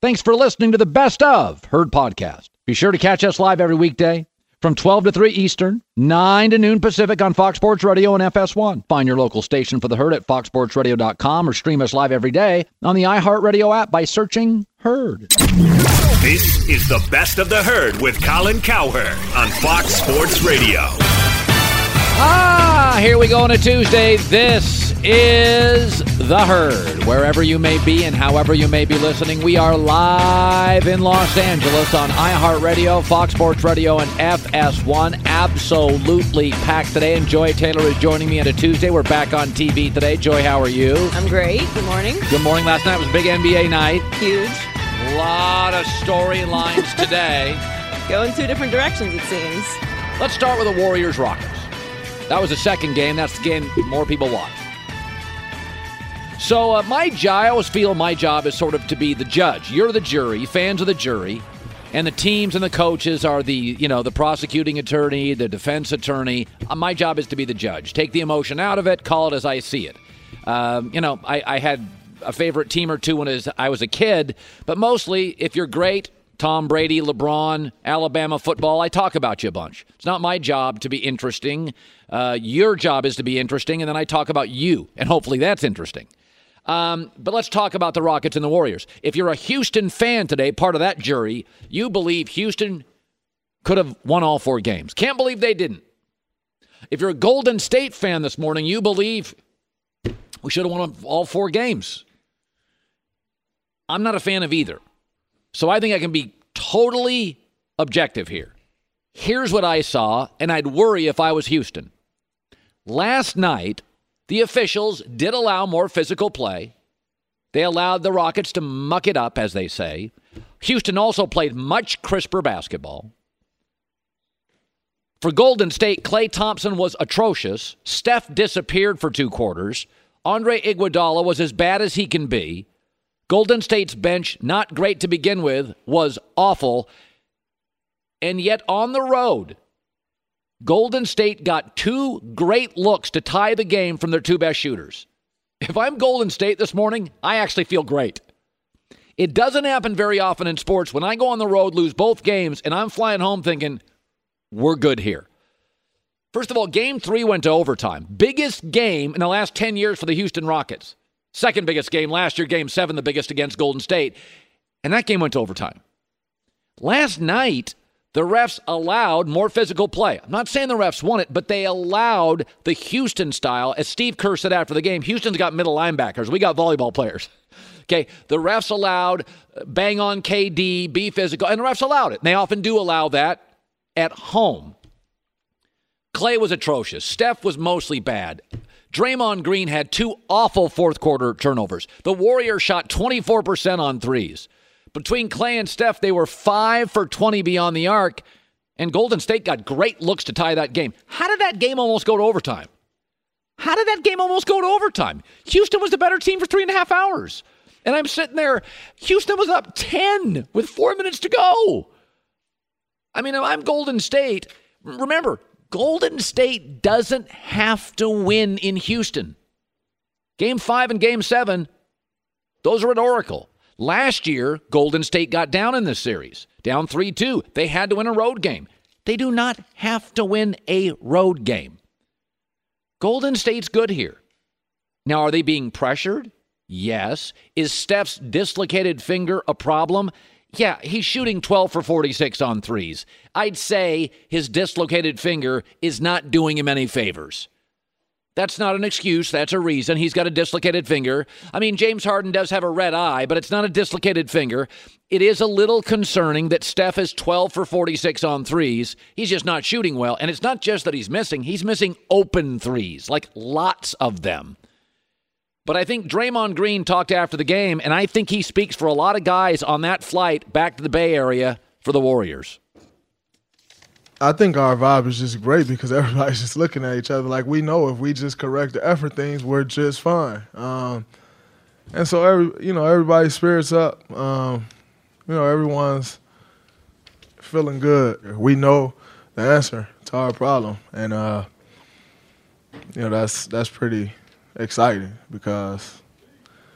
Thanks for listening to the Best of Herd podcast. Be sure to catch us live every weekday from 12 to 3 Eastern, 9 to noon Pacific on Fox Sports Radio and FS1. Find your local station for the Herd at foxsportsradio.com or stream us live every day on the iHeartRadio app by searching Herd. This is the Best of the Herd with Colin Cowherd on Fox Sports Radio. Here we go on a Tuesday. This is The Herd. Wherever you may be and however you may be listening, we are live in Los Angeles on iHeartRadio, Fox Sports Radio, and FS1. Absolutely packed today, and Joy Taylor is joining me on a Tuesday. We're back on TV today. Joy, how are you? I'm great. Good morning. Good morning. Last night was big NBA night. Huge. A lot of storylines today. Going two different directions, it seems. Let's start with the Warriors-Rockets. That was the second game. That's the game more people watch. So I always feel my job is sort of to be the judge. You're the jury, fans are the jury, and the teams and the coaches are the prosecuting attorney, the defense attorney. My job is to be the judge. Take the emotion out of it, call it as I see it. I had a favorite team or two when I was a kid, but mostly if you're great, Tom Brady, LeBron, Alabama football, I talk about you a bunch. It's not my job to be interesting. Your job is to be interesting, and then I talk about you, and hopefully that's interesting. But let's talk about the Rockets and the Warriors. If you're a Houston fan today, part of that jury, you believe Houston could have won all 4 games. Can't believe they didn't. If you're a Golden State fan this morning, you believe we should have won all 4 games. I'm not a fan of either. So I think I can be totally objective here. Here's what I saw, and I'd worry if I was Houston. Last night, the officials did allow more physical play. They allowed the Rockets to muck it up, as they say. Houston also played much crisper basketball. For Golden State, Klay Thompson was atrocious. Steph disappeared for 2 quarters. Andre Iguodala was as bad as he can be. Golden State's bench, not great to begin with, was awful. And yet on the road, Golden State got 2 great looks to tie the game from their 2 best shooters. If I'm Golden State this morning, I actually feel great. It doesn't happen very often in sports when I go on the road, lose both games, and I'm flying home thinking, we're good here. First of all, Game 3 went to overtime. Biggest game in the last 10 years for the Houston Rockets. Second biggest game last year, Game 7, the biggest against Golden State. And that game went to overtime. Last night, the refs allowed more physical play. I'm not saying the refs won it, but they allowed the Houston style. As Steve Kerr said after the game, Houston's got middle linebackers. We got volleyball players. Okay, the refs allowed bang on KD, be physical, and the refs allowed it. And they often do allow that at home. Klay was atrocious. Steph was mostly bad. Draymond Green had 2 awful fourth-quarter turnovers. The Warriors shot 24% on threes. Between Klay and Steph, they were 5 for 20 beyond the arc, and Golden State got great looks to tie that game. How did that game almost go to overtime? Houston was the better team for 3.5 hours. And I'm sitting there, Houston was up 10 with 4 minutes to go. I mean, I'm Golden State. Remember, Golden State doesn't have to win in Houston. Game 5 and Game 7, those are at Oracle. Last year, Golden State got down in this series, down 3-2. They had to win a road game. They do not have to win a road game. Golden State's good here. Now, are they being pressured? Yes. Is Steph's dislocated finger a problem? Yeah, he's shooting 12 for 46 on threes. I'd say his dislocated finger is not doing him any favors. That's not an excuse. That's a reason. He's got a dislocated finger. I mean, James Harden does have a red eye, but it's not a dislocated finger. It is a little concerning that Steph is 12 for 46 on threes. He's just not shooting well. And it's not just that he's missing open threes, like lots of them. But I think Draymond Green talked after the game, and I think he speaks for a lot of guys on that flight back to the Bay Area for the Warriors. I think our vibe is just great because everybody's just looking at each other like we know if we just correct the effort things, we're just fine. And so everybody's spirits up. Everyone's feeling good. We know the answer to our problem, and that's pretty exciting because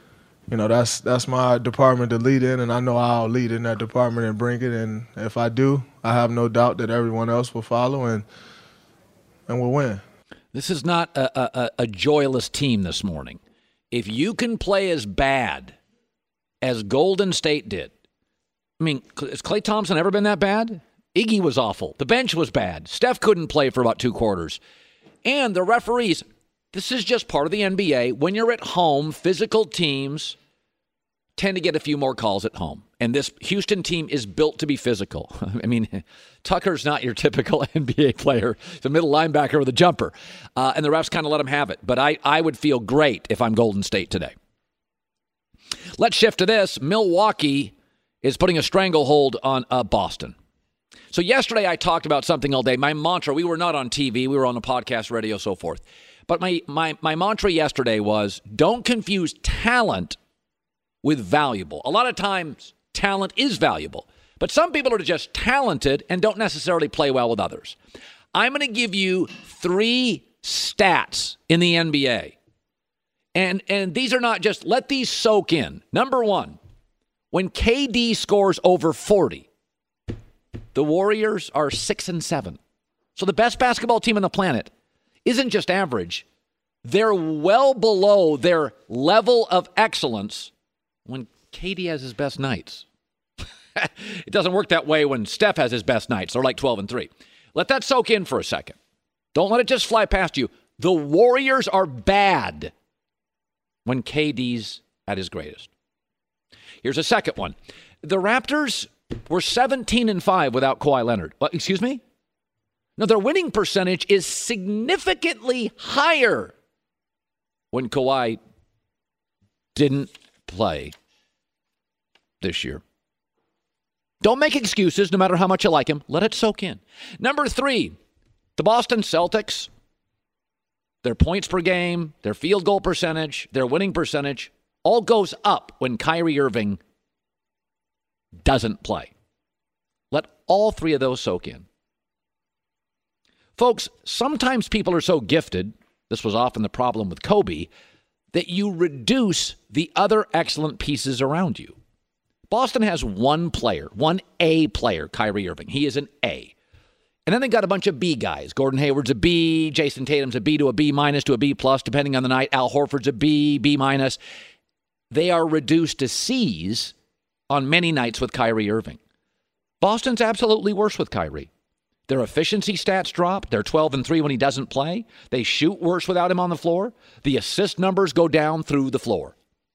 that's my department to lead in, and I know I'll lead in that department and bring it. And if I do, I have no doubt that everyone else will follow and we'll win. This is not a joyless team this morning. If you can play as bad as Golden State did, I mean, has Klay Thompson ever been that bad? Iggy was awful. The bench was bad. Steph couldn't play for about 2 quarters. And the referees, this is just part of the NBA. When you're at home, physical teams tend to get a few more calls at home. And this Houston team is built to be physical. I mean, Tucker's not your typical NBA player. He's a middle linebacker with a jumper. And the refs kind of let him have it. But I would feel great if I'm Golden State today. Let's shift to this. Milwaukee is putting a stranglehold on Boston. So yesterday I talked about something all day. My mantra, we were not on TV. We were on the podcast, radio, so forth. But my mantra yesterday was, don't confuse talent with valuable. A lot of times, talent is valuable. But some people are just talented and don't necessarily play well with others. I'm going to give you 3 stats in the NBA. And these are not just, let these soak in. Number 1, when KD scores over 40, the Warriors are 6-7. So the best basketball team on the planet isn't just average. They're well below their level of excellence when KD has his best nights. It doesn't work that way when Steph has his best nights. They're like 12-3. Let that soak in for a second. Don't let it just fly past you. The Warriors are bad when KD's at his greatest. Here's a second one. The Raptors were 17-5 without Kawhi Leonard. Excuse me? No, their winning percentage is significantly higher when Kawhi didn't play this year. Don't make excuses no matter how much you like him. Let it soak in. Number 3, the Boston Celtics, their points per game, their field goal percentage, their winning percentage, all goes up when Kyrie Irving doesn't play. Let all 3 of those soak in. Folks, sometimes people are so gifted, this was often the problem with Kobe, that you reduce the other excellent pieces around you. Boston has one player, one A player, Kyrie Irving. He is an A. And then they got a bunch of B guys. Gordon Hayward's a B, Jason Tatum's a B to a B minus to a B plus, depending on the night. Al Horford's a B, B minus. They are reduced to C's on many nights with Kyrie Irving. Boston's absolutely worse with Kyrie. Their efficiency stats drop. They're 12-3 when he doesn't play. They shoot worse without him on the floor. The assist numbers go down through the floor.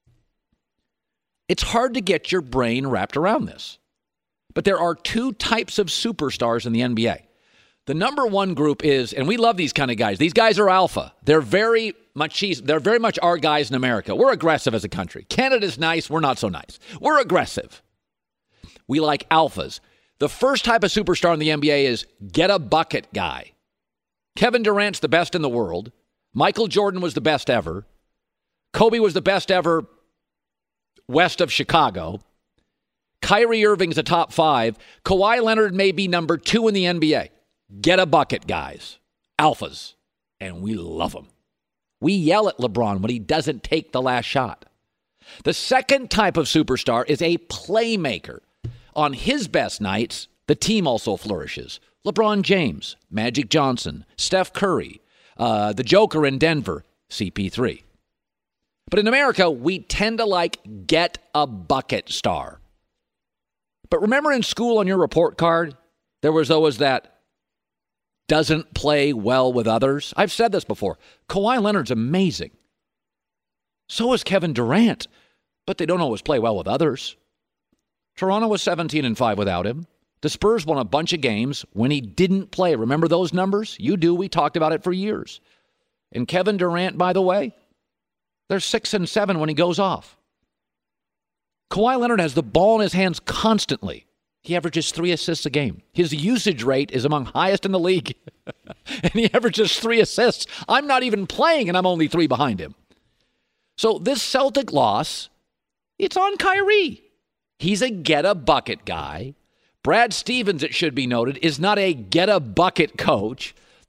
It's hard to get your brain wrapped around this. But there are 2 types of superstars in the NBA. The number 1 group is, and we love these kind of guys. These guys are alpha. They're very much our guys in America. We're aggressive as a country. Canada's nice. We're not so nice. We're aggressive. We like alphas. The first type of superstar in the NBA is get a bucket guy. Kevin Durant's the best in the world. Michael Jordan was the best ever. Kobe was the best ever west of Chicago. Kyrie Irving's a top 5. Kawhi Leonard may be number 2 in the NBA. Get a bucket guys. Alphas. And we love them. We yell at LeBron when he doesn't take the last shot. The second type of superstar is a playmaker. On his best nights, the team also flourishes. LeBron James, Magic Johnson, Steph Curry, the Joker in Denver, CP3. But in America, we tend to like get a bucket star. But remember in school on your report card, there was always that doesn't play well with others. I've said this before. Kawhi Leonard's amazing. So is Kevin Durant, but they don't always play well with others. Toronto was 17-5 without him. The Spurs won a bunch of games when he didn't play. Remember those numbers? You do. We talked about it for years. And Kevin Durant, by the way, they're 6-7 when he goes off. Kawhi Leonard has the ball in his hands constantly. He averages 3 assists a game. His usage rate is among highest in the league. And he averages 3 assists. I'm not even playing, and I'm only 3 behind him. So this Celtic loss, it's on Kyrie. He's a get-a-bucket guy. Brad Stevens, it should be noted, is not a get-a-bucket coach.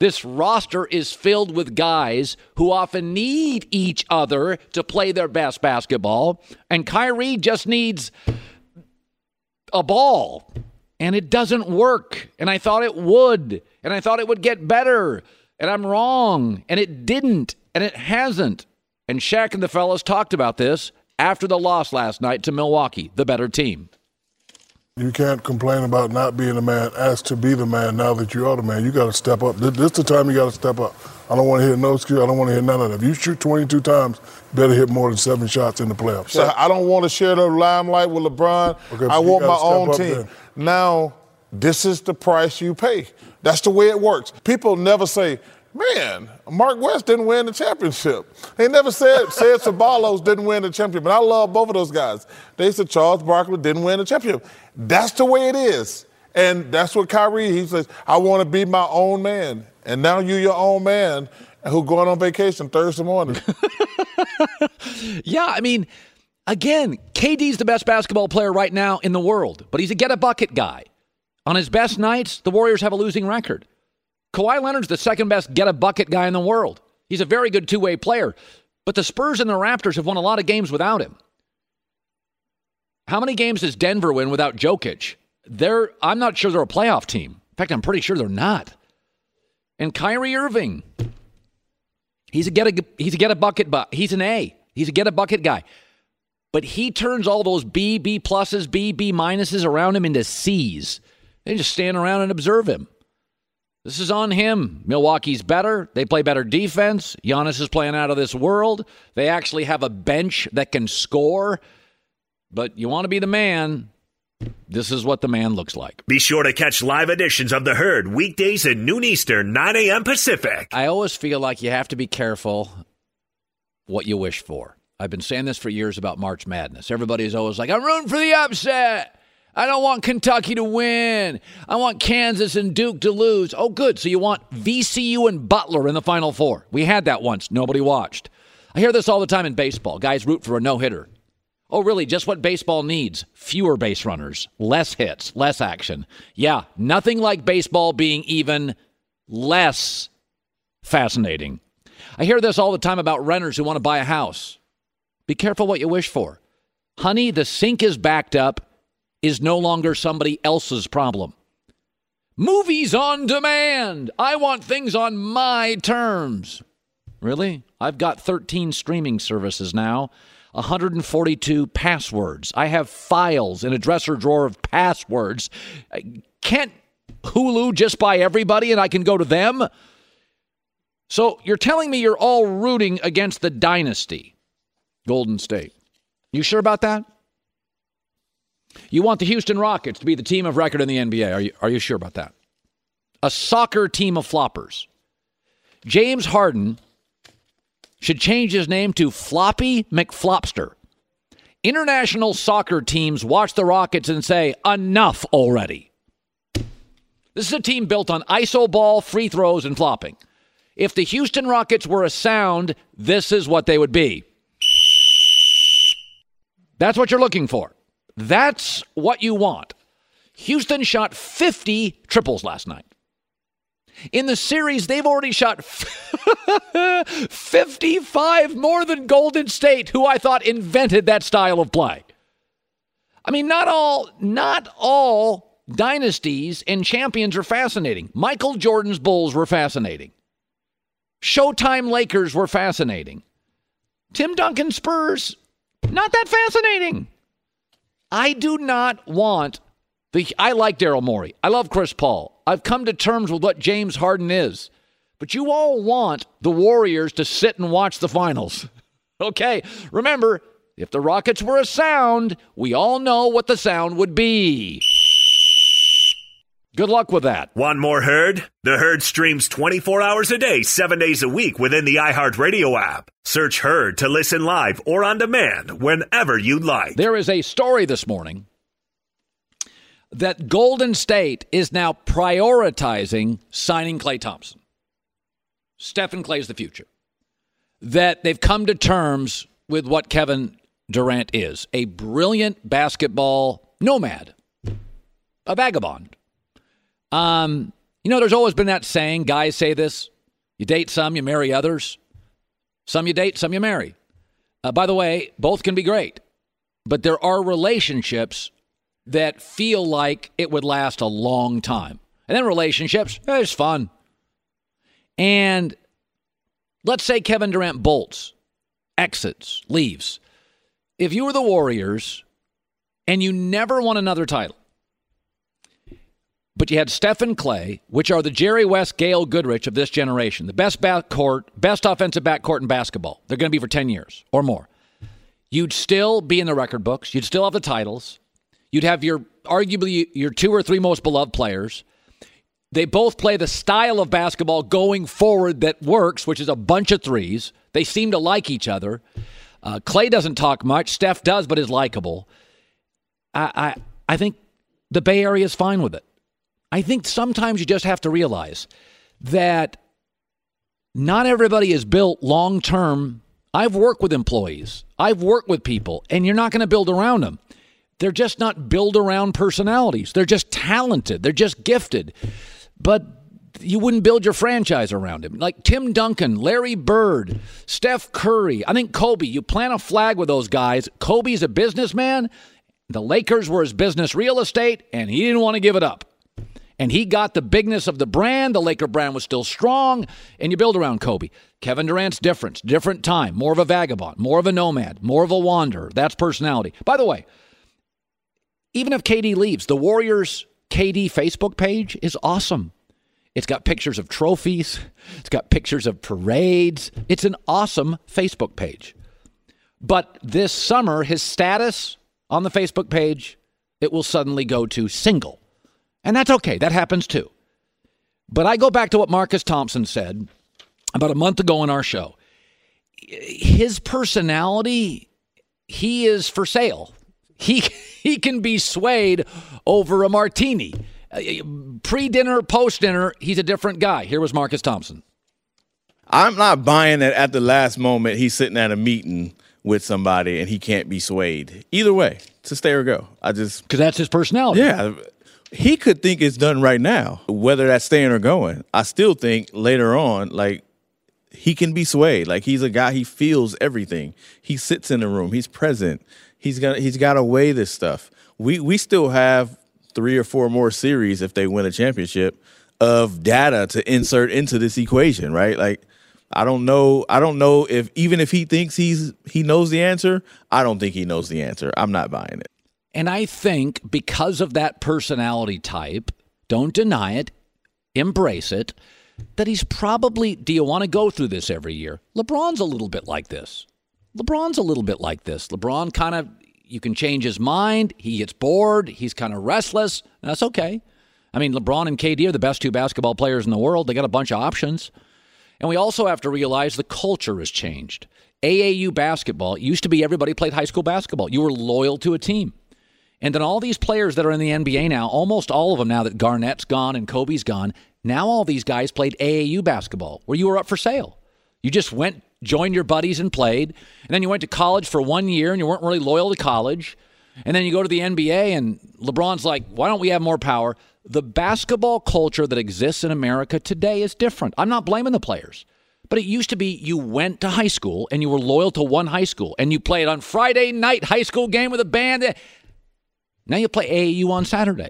This roster is filled with guys who often need each other to play their best basketball, and Kyrie just needs a ball, and it doesn't work. And I thought it would, and I thought it would get better, and I'm wrong, and it didn't, and it hasn't. And Shaq and the fellas talked about this after the loss last night to Milwaukee, the better team. You can't complain about not being a man, asked to be the man now that you are the man. You got to step up. This is the time you got to step up. I don't want to hear no excuse. I don't want to hear none of that. If you shoot 22 times, you better hit more than 7 shots in the playoffs. So I don't want to share the limelight with LeBron. Okay, I want my own team. then. Now, this is the price you pay. That's the way it works. People never say, man, Mark West didn't win the championship. They never said Ceballos didn't win the championship. And I love both of those guys. They said Charles Barkley didn't win the championship. That's the way it is. And that's what Kyrie, he says, I want to be my own man. And now you're your own man who going on vacation Thursday morning. Yeah, I mean, again, KD's the best basketball player right now in the world, but he's a get-a-bucket guy. On his best nights, the Warriors have a losing record. Kawhi Leonard's the second best get-a-bucket guy in the world. He's a very good two-way player, but the Spurs and the Raptors have won a lot of games without him. How many games does Denver win without Jokic? I'm not sure they're a playoff team. In fact, I'm pretty sure they're not. And Kyrie Irving, he's a get-a-bucket, but he's an A. He's a get-a-bucket guy. But he turns all those B pluses, B minuses around him into C's. They just stand around and observe him. This is on him. Milwaukee's better. They play better defense. Giannis is playing out of this world. They actually have a bench that can score. But you want to be the man, this is what the man looks like. Be sure to catch live editions of The Herd weekdays at noon Eastern, 9 a.m. Pacific. I always feel like you have to be careful what you wish for. I've been saying this for years about March Madness. Everybody's always like, I'm rooting for the upset. I don't want Kentucky to win. I want Kansas and Duke to lose. Oh, good. So you want VCU and Butler in the Final Four. We had that once. Nobody watched. I hear this all the time in baseball. Guys root for a no-hitter. Oh, really? Just what baseball needs. Fewer base runners, less hits, less action. Yeah, nothing like baseball being even less fascinating. I hear this all the time about renters who want to buy a house. Be careful what you wish for. Honey, the sink is backed up is no longer somebody else's problem. Movies on demand. I want things on my terms. Really? I've got 13 streaming services now. 142 passwords. I have files in a dresser drawer of passwords. Can't Hulu just buy everybody and I can go to them? So you're telling me you're all rooting against the dynasty, Golden State. You sure about that? You want the Houston Rockets to be the team of record in the NBA. Are you sure about that? A soccer team of floppers. James Harden should change his name to Floppy McFlopster. International soccer teams watch the Rockets and say, enough already. This is a team built on iso ball, free throws, and flopping. If the Houston Rockets were a sound, this is what they would be. That's what you're looking for. That's what you want. Houston shot 50 triples last night. In the series, they've already shot 55 more than Golden State, who I thought invented that style of play. I mean, not all dynasties and champions are fascinating. Michael Jordan's Bulls were fascinating. Showtime Lakers were fascinating. Tim Duncan Spurs, not that fascinating. I do not want I like Daryl Morey. I love Chris Paul. I've come to terms with what James Harden is. But you all want the Warriors to sit and watch the finals. Okay, remember, if the Rockets were a sound, we all know what the sound would be. Good luck with that. Want more Herd? The Herd streams 24 hours a day, 7 days a week within the iHeartRadio app. Search Herd to listen live or on demand whenever you like. There is a story this morning that Golden State is now prioritizing signing Klay Thompson. Stephen Clay's the future. That they've come to terms with what Kevin Durant is. A brilliant basketball nomad. A vagabond. You know, there's always been that saying, guys say this, you date some, you marry others. Some you date, some you marry. By the way, both can be great. But there are relationships that feel like it would last a long time. And then relationships, it's fun. And let's say Kevin Durant bolts, exits, leaves. If you were the Warriors and you never won another title, but you had Steph and Clay, which are the Jerry West, Gail Goodrich of this generation, the best backcourt, best offensive backcourt in basketball. They're going to be for 10 years or more. You'd still be in the record books. You'd still have the titles. You'd have arguably your 2 or 3 most beloved players. They both play the style of basketball going forward that works, which is a bunch of threes. They seem to like each other. Clay doesn't talk much. Steph does, but is likable. I think the Bay Area is fine with it. I think sometimes you just have to realize that not everybody is built long-term. I've worked with employees. I've worked with people, and you're not going to build around them. They're just not built around personalities. They're just talented. They're just gifted. But you wouldn't build your franchise around him. Like Tim Duncan, Larry Bird, Steph Curry. I think Kobe, you plant a flag with those guys. Kobe's a businessman. The Lakers were his business real estate, and he didn't want to give it up. And he got the bigness of the brand. The Laker brand was still strong, and you build around Kobe. Kevin Durant's different. Different time. More of a vagabond. More of a nomad. More of a wanderer. That's personality. By the way, even if KD leaves, the Warriors' KD Facebook page is awesome. It's got pictures of trophies. It's got pictures of parades. It's an awesome Facebook page. But this summer, his status on the Facebook page, it will suddenly go to single. And that's okay. That happens too. But I go back to what Marcus Thompson said about a month ago on our show. His personality, he is for sale. He can be swayed over a martini. Pre-dinner, post-dinner, he's a different guy. Here was Marcus Thompson. I'm not buying that at the last moment he's sitting at a meeting with somebody and he can't be swayed. Either way, to stay or go. Because that's his personality. Yeah. He could think it's done right now, whether that's staying or going. I still think later on, like, he can be swayed. Like, he's a guy, he feels everything. He sits in the room. He's present. He's got to weigh this stuff. We still have 3 or 4 more series if they win a championship of data to insert into this equation, right? Like, I don't know if even if he thinks he knows the answer, I don't think he knows the answer. I'm not buying it. And I think because of that personality type, don't deny it, embrace it, that he's probably, do you want to go through this every year? LeBron's a little bit like this. LeBron kind of, you can change his mind. He gets bored. He's kind of restless. And that's okay. I mean, LeBron and KD are the best 2 basketball players in the world. They got a bunch of options. And we also have to realize the culture has changed. AAU basketball, it used to be everybody played high school basketball. You were loyal to a team. And then all these players that are in the NBA now, almost all of them now that Garnett's gone and Kobe's gone, now all these guys played AAU basketball where you were up for sale. You just went, joined your buddies and played. And then you went to college for 1 year and you weren't really loyal to college. And then you go to the NBA and LeBron's like, why don't we have more power? The basketball culture that exists in America today is different. I'm not blaming the players. But it used to be you went to high school and you were loyal to one high school and you played on Friday night high school game with a band. Now you play AAU on Saturday.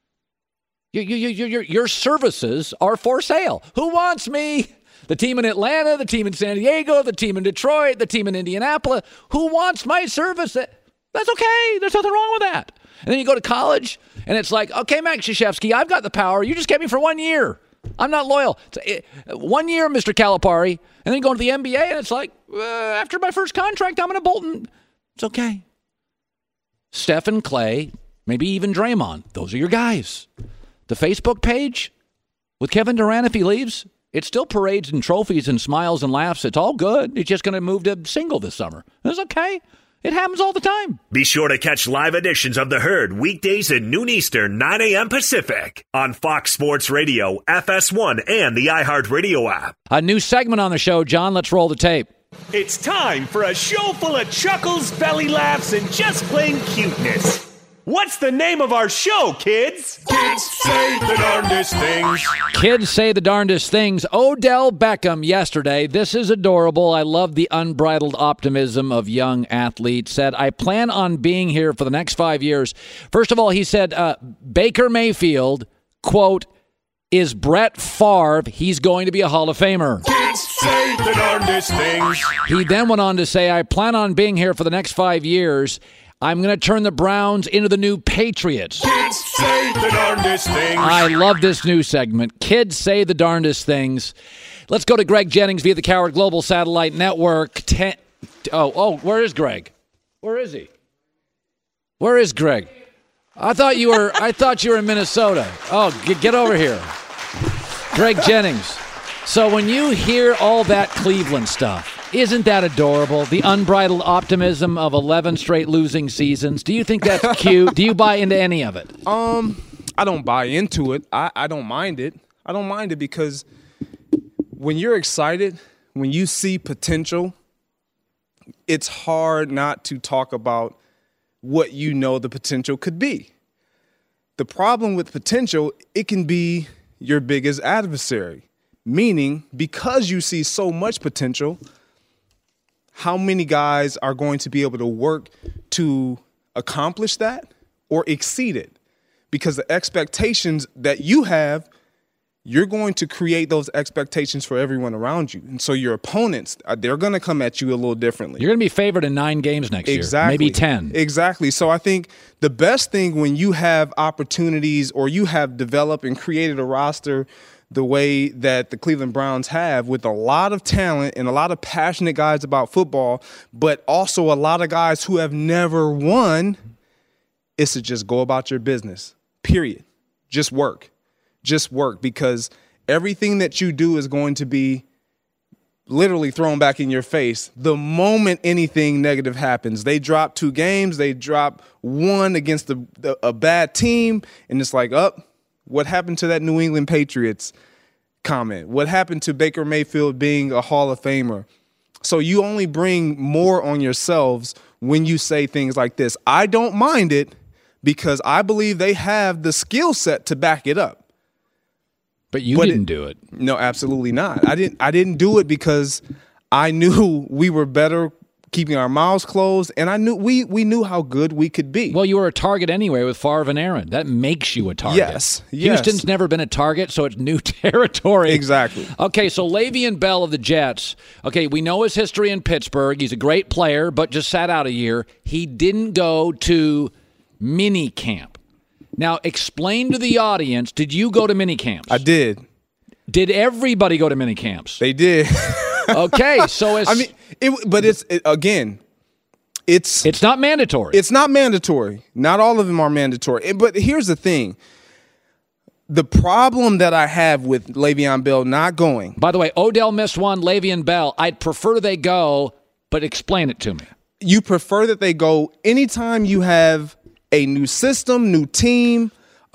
Your services are for sale. Who wants me? The team in Atlanta, the team in San Diego, the team in Detroit, the team in Indianapolis. Who wants my service? That's okay. There's nothing wrong with that. And then you go to college, and it's like, okay, Max Krzyzewski, I've got the power. You just get me for 1 year. I'm not loyal. 1 year, Mr. Calipari. And then you go to the NBA, and it's like, after my first contract, I'm going to Bolton. It's okay. Steph and Clay, maybe even Draymond. Those are your guys. The Facebook page with Kevin Durant, if he leaves, it's still parades and trophies and smiles and laughs. It's all good. It's just going to move to single this summer. It's okay. It happens all the time. Be sure to catch live editions of The Herd weekdays at noon Eastern, 9 a.m. Pacific on Fox Sports Radio, FS1, and the iHeartRadio app. A new segment on the show, John. Let's roll the tape. It's time for a show full of chuckles, belly laughs, and just plain cuteness. What's the name of our show, kids? Kids say the darndest things. Kids say the darndest things. Odell Beckham yesterday, this is adorable. I love the unbridled optimism of young athletes. Said, I plan on being here for the next 5 years. First of all, he said, Baker Mayfield, quote, is Brett Favre. He's going to be a Hall of Famer. Kids say the darndest things. He then went on to say, I plan on being here for the next 5 years. I'm going to turn the Browns into the new Patriots. Kids say the darndest things. I love this new segment. Kids say the darndest things. Let's go to Greg Jennings via the Coward Global Satellite Network. Where is Greg? Where is he? Where is Greg? I thought you were in Minnesota. Oh, get over here. Greg Jennings. So when you hear all that Cleveland stuff, isn't that adorable? The unbridled optimism of 11 straight losing seasons. Do you think that's cute? Do you buy into any of it? I don't buy into it. I don't mind it. I don't mind it because when you're excited, when you see potential, it's hard not to talk about what you know the potential could be. The problem with potential, it can be your biggest adversary. Meaning, because you see so much potential, how many guys are going to be able to work to accomplish that or exceed it? Because the expectations that you have, you're going to create those expectations for everyone around you. And so your opponents, they're going to come at you a little differently. You're going to be favored in 9 games next year, maybe 10. Exactly. So I think the best thing when you have opportunities or you have developed and created a roster the way that the Cleveland Browns have, with a lot of talent and a lot of passionate guys about football, but also a lot of guys who have never won, is to just go about your business, period. Just work. Just work, because everything that you do is going to be literally thrown back in your face the moment anything negative happens. They drop 2 games, they drop 1 against a bad team, and it's like, what happened to that New England Patriots comment? What happened to Baker Mayfield being a Hall of Famer? So you only bring more on yourselves when you say things like this. I don't mind it because I believe they have the skill set to back it up. But you didn't do it. No, absolutely not. I didn't do it because I knew we were better keeping our mouths closed, and I knew we knew how good we could be. Well, you were a target anyway with Favre and Aaron. That makes you a target. Yes. Houston's never been a target, so it's new territory. Exactly. Okay, so Le'Veon Bell of the Jets. Okay, we know his history in Pittsburgh. He's a great player, but just sat out a year. He didn't go to mini camp. Now, explain to the audience, did you go to mini camps? I did. Did everybody go to mini camps? They did. Okay, so it's... It's not mandatory. It's not mandatory. Not all of them are mandatory. But here's the thing. The problem that I have with Le'Veon Bell not going... By the way, Odell missed one, Le'Veon Bell. I'd prefer they go, but explain it to me. You prefer that they go anytime you have a new system, new team,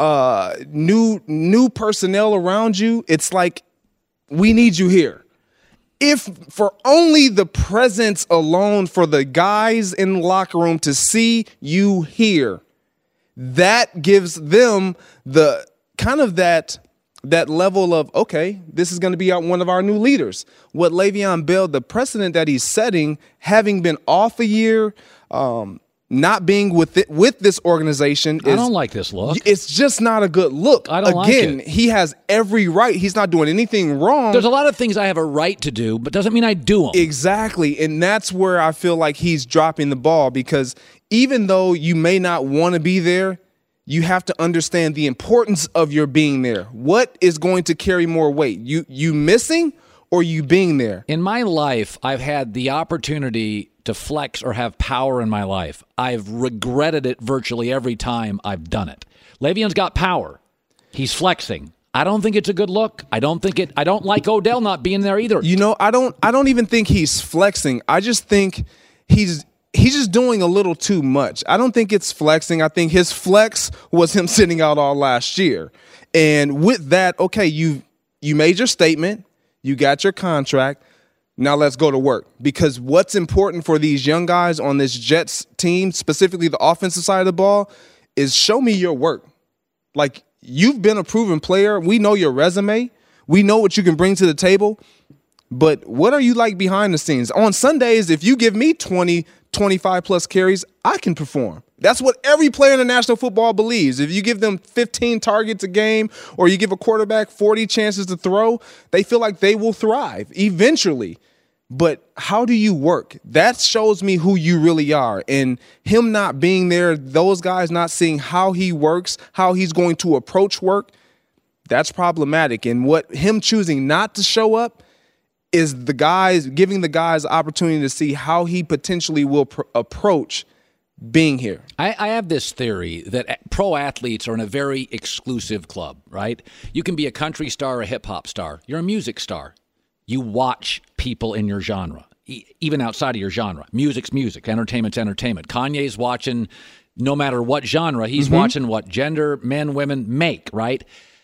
new personnel around you. It's like, we need you here. If for only the presence alone, for the guys in the locker room to see you here, that gives them the kind of that level of, okay, this is going to be one of our new leaders. What Le'Veon Bell, the precedent that he's setting, having been off a year, not being with this organization, I don't like this look. It's just not a good look. I don't like it. He has every right. He's not doing anything wrong. There's a lot of things I have a right to do, but doesn't mean I do them. Exactly, and that's where I feel like he's dropping the ball, because even though you may not want to be there, you have to understand the importance of your being there. What is going to carry more weight? You missing or you being there? In my life, I've had the opportunity to flex or have power in my life. I've regretted it virtually every time I've done it. Le'Veon's got power. He's flexing. I don't think it's a good look. I don't like Odell not being there either. You know, I don't even think he's flexing. I just think he's just doing a little too much. I don't think it's flexing. I think his flex was him sitting out all last year. And with that, okay, you made your statement. You got your contract. Now let's go to work, because what's important for these young guys on this Jets team, specifically the offensive side of the ball, is show me your work. Like, you've been a proven player. We know your resume. We know what you can bring to the table. But what are you like behind the scenes? On Sundays, if you give me 20, 25 plus carries, I can perform. That's what every player in the National Football believes. If you give them 15 targets a game or you give a quarterback 40 chances to throw, they feel like they will thrive eventually. But how do you work? That shows me who you really are. And him not being there, those guys not seeing how he works, how he's going to approach work, that's problematic. And what him choosing not to show up is the guys giving the guys opportunity to see how he potentially will approach being here. I have this theory that pro athletes are in a very exclusive club, right? You can be a country star or a hip-hop star. You're a music star. You watch people in your genre, even outside of your genre. Music's music, entertainment's entertainment. Kanye's watching no matter what genre. He's watching what gender, men, women make, right?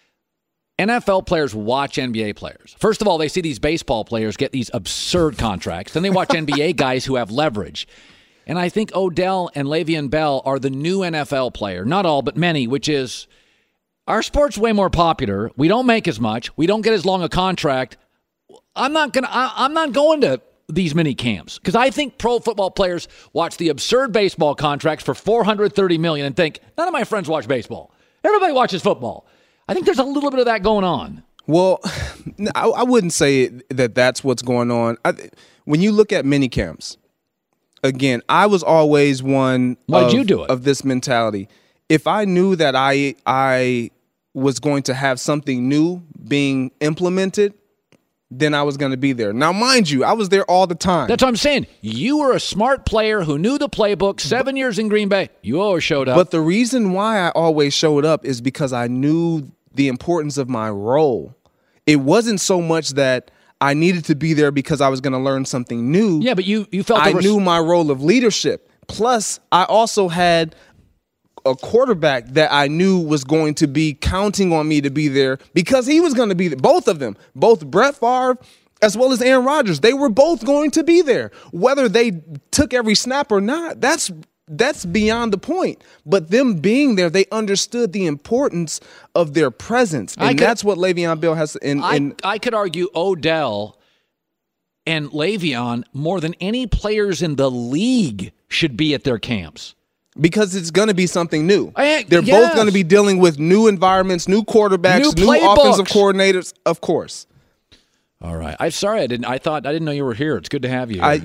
NFL players watch NBA players. First of all, they see these baseball players get these absurd contracts. Then they watch NBA guys who have leverage. And I think Odell and Le'Veon Bell are the new NFL player. Not all, but many, which is our sport's way more popular. We don't make as much. We don't get as long a contract. I'm not going to these mini camps because I think pro football players watch the absurd baseball contracts for $430 million and think, none of my friends watch baseball. Everybody watches football. I think there's a little bit of that going on. Well, I wouldn't say that that's what's going on. When you look at mini camps, again, I was always one of this mentality. If I knew that I was going to have something new being implemented, then I was going to be there. Now, mind you, I was there all the time. That's what I'm saying. You were a smart player who knew the playbook. 7 years in Green Bay, you always showed up. But the reason why I always showed up is because I knew the importance of my role. It wasn't so much that I needed to be there because I was going to learn something new. Yeah, but you felt I knew my role of leadership. Plus, I also had a quarterback that I knew was going to be counting on me to be there because he was going to be there. Both of them, both Brett Favre as well as Aaron Rodgers, they were both going to be there. Whether they took every snap or not, that's beyond the point. But them being there, they understood the importance of their presence. And that's what Le'Veon Bell has. I could argue Odell and Le'Veon more than any players in the league should be at their camps. Because it's going to be something new. They're both going to be dealing with new environments, new quarterbacks, new offensive coordinators, of course. All right. I'm sorry I didn't know you were here. It's good to have you. I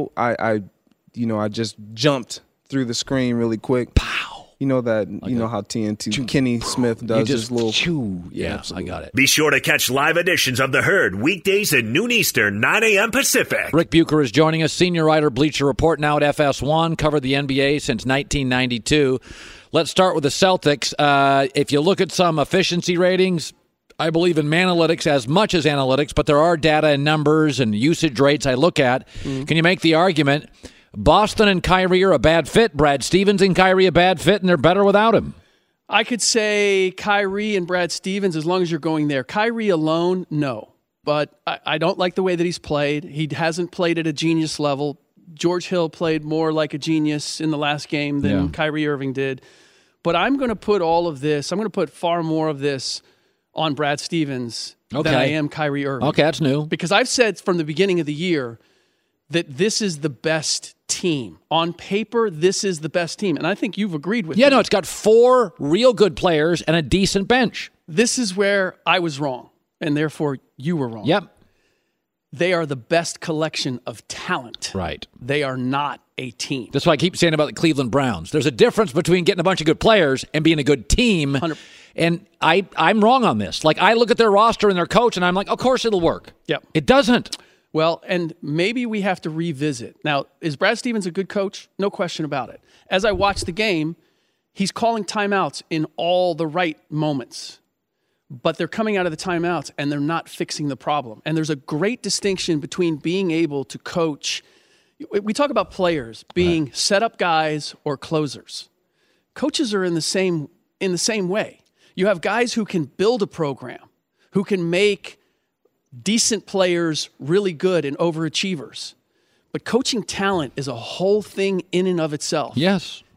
just jumped through the screen really quick. Pow. You know that how TNT Kenny Smith does his little Yeah, I got it. Be sure to catch live editions of The Herd weekdays at noon Eastern, 9 a.m. Pacific. Rick Bucher is joining us, senior writer, Bleacher Report, now at FS1, covered the NBA since 1992. Let's start with the Celtics. If you look at some efficiency ratings, I believe in Manalytics as much as analytics, but there are data and numbers and usage rates I look at. Can you make the argument Boston and Kyrie are a bad fit, Brad Stevens and Kyrie a bad fit, and they're better without him? I could say Kyrie and Brad Stevens as long as you're going there. Kyrie alone, no. But I don't like the way that he's played. He hasn't played at a genius level. George Hill played more like a genius in the last game than Kyrie Irving did. But I'm going to put far more of this on Brad Stevens than I am Kyrie Irving. Okay, that's new. Because I've said from the beginning of the year that this is the best team. On paper, this is the best team. And I think you've agreed with me. Yeah, no, it's got 4 real good players and a decent bench. This is where I was wrong, and therefore you were wrong. Yep. They are the best collection of talent. Right. They are not a team. That's why I keep saying about the Cleveland Browns. There's a difference between getting a bunch of good players and being a good team. 100%. And I'm wrong on this. Like, I look at their roster and their coach, and I'm like, of course it'll work. Yep. It doesn't. Well, and maybe we have to revisit. Now, is Brad Stevens a good coach? No question about it. As I watch the game, he's calling timeouts in all the right moments. But they're coming out of the timeouts, and they're not fixing the problem. And there's a great distinction between being able to coach. We talk about players being setup guys or closers. Coaches are in the same way. You have guys who can build a program, who can make decent players really good and overachievers. But coaching talent is a whole thing in and of itself. Yes.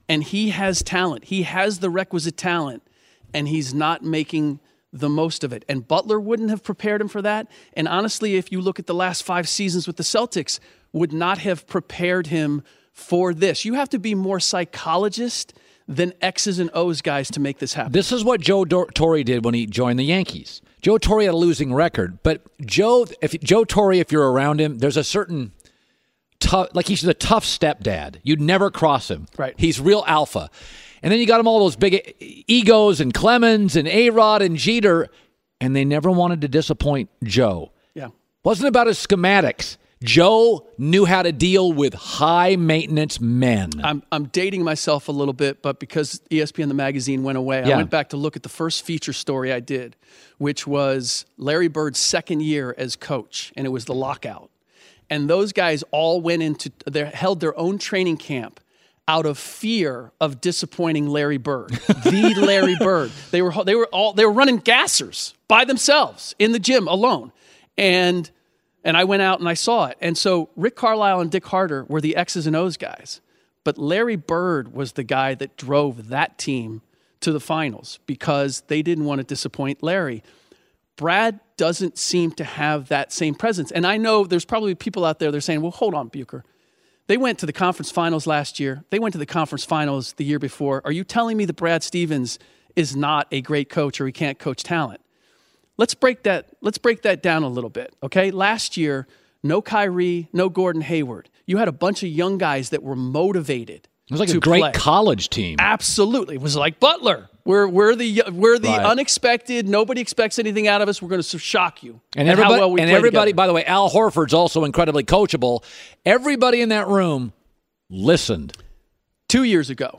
And he has talent. He has the requisite talent, and he's not making the most of it. And Butler wouldn't have prepared him for that. And honestly, if you look at the last 5 seasons with the Celtics, would not have prepared him for this. You have to be more psychologist than X's and O's guys to make this happen. This is what Joe Torre did when he joined the Yankees. Joe Torre had a losing record, but Joe Torre, if you're around him, there's a certain tough, like he's the tough stepdad. You'd never cross him. Right. He's real alpha. And then you got him all those big egos and Clemens and A-Rod and Jeter, and they never wanted to disappoint Joe. Yeah. Wasn't about his schematics. Joe knew how to deal with high-maintenance men. I'm dating myself a little bit, but because ESPN the magazine went away, I went back to look at the first feature story I did, which was Larry Bird's second year as coach, and it was the lockout. And those guys all held their own training camp out of fear of disappointing Larry Bird, the Larry Bird. They were running gassers by themselves in the gym alone, and I went out and I saw it. And so Rick Carlisle and Dick Harter were the X's and O's guys. But Larry Bird was the guy that drove that team to the finals because they didn't want to disappoint Larry. Brad doesn't seem to have that same presence. And I know there's probably people out there that are saying, well, hold on, Bucher. They went to the conference finals last year. They went to the conference finals the year before. Are you telling me that Brad Stevens is not a great coach or he can't coach talent? Let's break that down a little bit, okay? Last year, no Kyrie, no Gordon Hayward. You had a bunch of young guys that were motivated. It was like a great college team. Absolutely. It was like Butler. We're the unexpected. Nobody expects anything out of us. We're going to shock you. And everybody, by the way, Al Horford's also incredibly coachable. Everybody in that room listened. 2 years ago,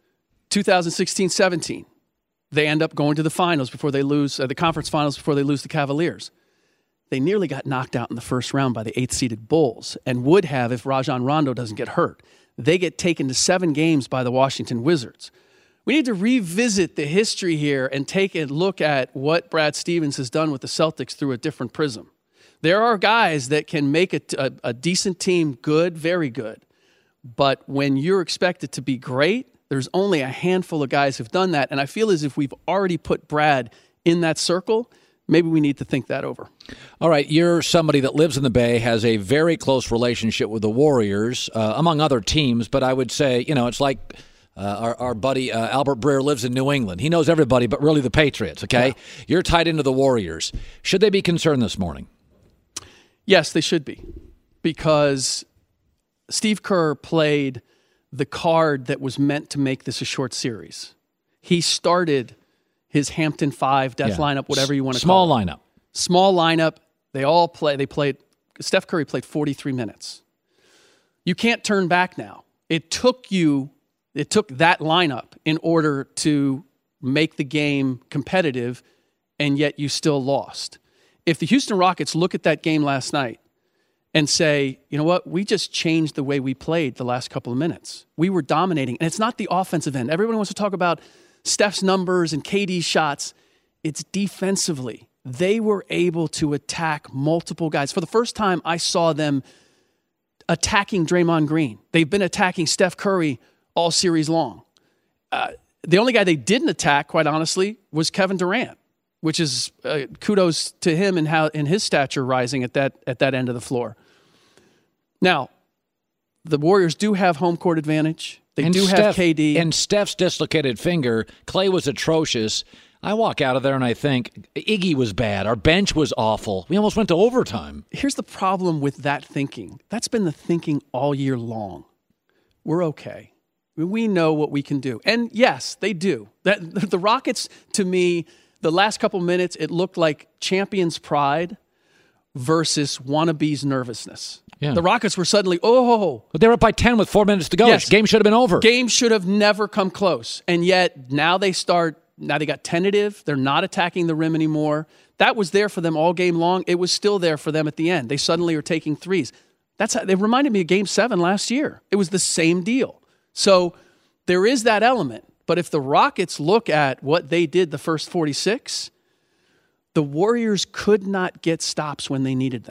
2016-17. They end up going to the finals before they lose, the conference finals before they lose the Cavaliers. They nearly got knocked out in the first round by the 8th-seeded Bulls and would have if Rajon Rondo doesn't get hurt. They get taken to 7 games by the Washington Wizards. We need to revisit the history here and take a look at what Brad Stevens has done with the Celtics through a different prism. There are guys that can make a decent team good, very good. But when you're expected to be great, there's only a handful of guys who've done that, and I feel as if we've already put Brad in that circle. Maybe we need to think that over. All right, you're somebody that lives in the Bay, has a very close relationship with the Warriors, among other teams, but I would say, it's like our buddy Albert Breer lives in New England. He knows everybody, but really the Patriots, okay? Yeah. You're tied into the Warriors. Should they be concerned this morning? Yes, they should be, because Steve Kerr played the card that was meant to make this a short series. He started his Hampton 5 death lineup, whatever you want to call it. Small lineup. They played. Steph Curry played 43 minutes. You can't turn back now. It took that lineup in order to make the game competitive, and yet you still lost. If the Houston Rockets look at that game last night and say, you know what, we just changed the way we played the last couple of minutes. We were dominating. And it's not the offensive end. Everyone wants to talk about Steph's numbers and KD's shots. It's defensively. They were able to attack multiple guys. For the first time, I saw them attacking Draymond Green. They've been attacking Steph Curry all series long. The only guy they didn't attack, quite honestly, was Kevin Durant, which is kudos to him and his stature rising at that end of the floor. Now, the Warriors do have home court advantage. They have KD. And Steph's dislocated finger, Clay was atrocious. I walk out of there and I think Iggy was bad. Our bench was awful. We almost went to overtime. Here's the problem with that thinking. That's been the thinking all year long. We're okay. We know what we can do. And yes, they do. The Rockets, to me, the last couple minutes, it looked like champions' pride versus wannabes' nervousness. Yeah. The Rockets were suddenly, But they were up by 10 with 4 minutes to go. Yes. Game should have been over. Game should have never come close. And yet, now they got tentative. They're not attacking the rim anymore. That was there for them all game long. It was still there for them at the end. They suddenly are taking threes. They reminded me of Game 7 last year. It was the same deal. So there is that element. But if the Rockets look at what they did the first 46, the Warriors could not get stops when they needed them.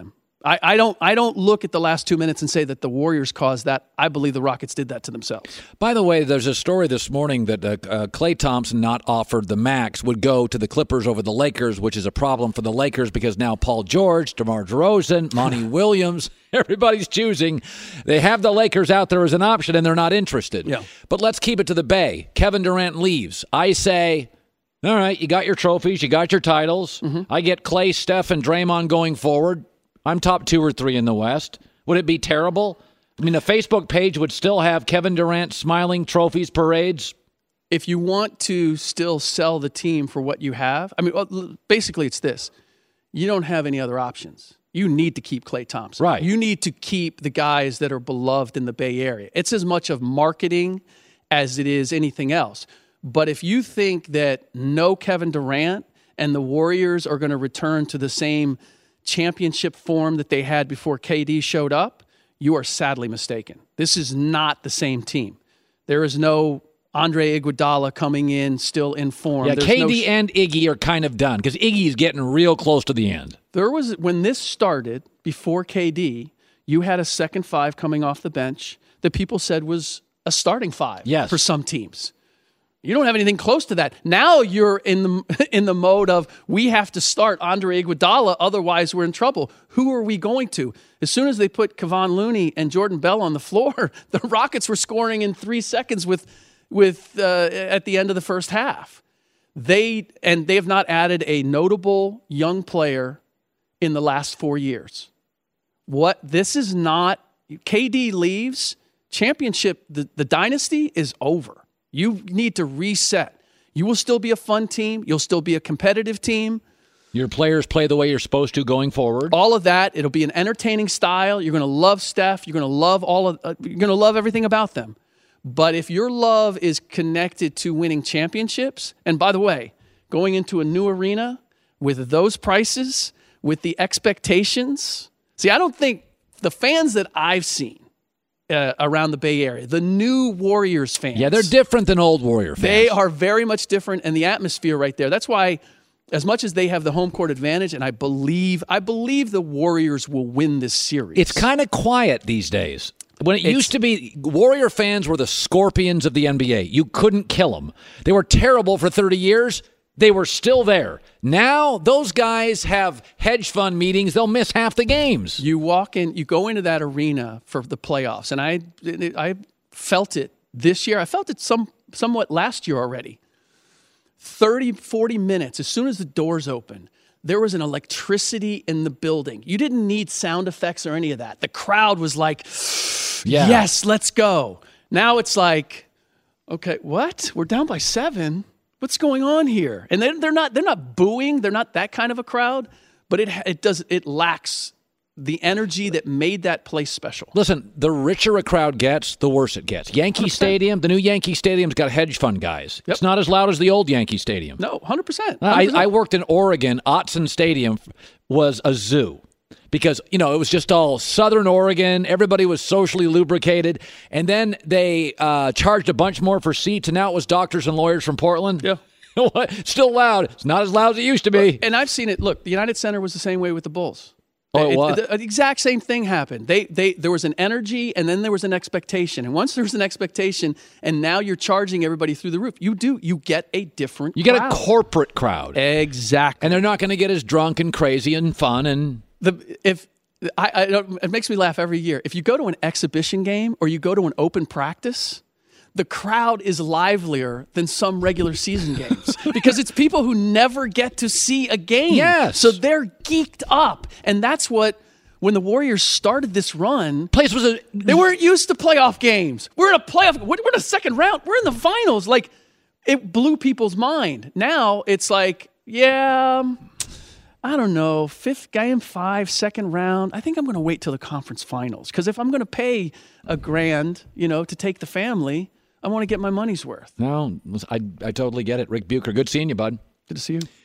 I don't look at the last 2 minutes and say that the Warriors caused that. I believe the Rockets did that to themselves. By the way, there's a story this morning that Klay Thompson, not offered the max, would go to the Clippers over the Lakers, which is a problem for the Lakers because now Paul George, DeMar DeRozan, Monty Williams, everybody's choosing. They have the Lakers out there as an option, and they're not interested. Yeah. But let's keep it to the Bay. Kevin Durant leaves. I say, all right, you got your trophies, you got your titles. I get Klay, Steph, and Draymond going forward. I'm top 2 or 3 in the West. Would it be terrible? I mean, the Facebook page would still have Kevin Durant smiling trophies, parades. If you want to still sell the team for what you have, I mean, basically it's this. You don't have any other options. You need to keep Klay Thompson. Right. You need to keep the guys that are beloved in the Bay Area. It's as much of marketing as it is anything else. But if you think that no Kevin Durant and the Warriors are going to return to the same championship form that they had before KD showed up, you are sadly mistaken. This is not the same team. There is no Andre Iguodala coming in still in form. Yeah, There's KD and Iggy are kind of done because Iggy's getting real close to the end. There was, when this started, before KD, you had a second 5 coming off the bench that people said was a starting 5 for some teams. You don't have anything close to that. Now you're in the mode of we have to start Andre Iguodala, otherwise we're in trouble. Who are we going to? As soon as they put Kevon Looney and Jordan Bell on the floor, the Rockets were scoring in 3 seconds with at the end of the first half. They have not added a notable young player in the last 4 years. This is not, KD leaves, championship, the dynasty is over. You need to reset. You will still be a fun team. You'll still be a competitive team. Your players play the way you're supposed to going forward. All of that. It'll be an entertaining style. You're going to love Steph. You're going to love you're going to love everything about them. But if your love is connected to winning championships, and by the way, going into a new arena with those prices, with the expectations. See, I don't think the fans that I've seen around the Bay Area, the new Warriors fans. Yeah, they're different than old Warrior fans. They are very much different, and the atmosphere right there. That's why, as much as they have the home court advantage, and I believe the Warriors will win this series. It's kind of quiet these days. When it used to be, Warrior fans were the scorpions of the NBA. You couldn't kill them. They were terrible for 30 years. They were still there. Now, those guys have hedge fund meetings. They'll miss half the games. You walk in, you go into that arena for the playoffs, and I felt it this year. I felt it somewhat last year already. 30, 40 minutes, as soon as the doors open, there was an electricity in the building. You didn't need sound effects or any of that. The crowd was like, yes, let's go. Now it's like, okay, what? We're down by 7. What's going on here? And they're not booing. They're not that kind of a crowd, but it lacks the energy that made that place special. Listen, the richer a crowd gets, the worse it gets. Yankee 100%. Stadium, the new Yankee Stadium's got hedge fund guys. Yep. It's not as loud as the old Yankee Stadium. No, 100%. I worked in Oregon. Autzen Stadium was a zoo. Because, it was just all Southern Oregon. Everybody was socially lubricated. And then they charged a bunch more for seats, and now it was doctors and lawyers from Portland. Yeah. Still loud. It's not as loud as it used to be. And I've seen it. Look, the United Center was the same way with the Bulls. Oh, it was? The exact same thing happened. There was an energy, and then there was an expectation. And once there was an expectation, and now you're charging everybody through the roof, you get a different crowd. You get a corporate crowd. Exactly. And they're not going to get as drunk and crazy and fun and... It makes me laugh every year. If you go to an exhibition game or you go to an open practice, the crowd is livelier than some regular season games because it's people who never get to see a game. Yes. So they're geeked up. And that's what, when the Warriors started this run, they weren't used to playoff games. We're in a playoff. We're in a second round. We're in the finals. Like, it blew people's mind. Now it's like, I don't know, 5th game, 5, second round. I think I'm going to wait till the conference finals because if I'm going to pay $1,000, to take the family, I want to get my money's worth. No, I totally get it. Rick Bucher, good seeing you, bud. Good to see you.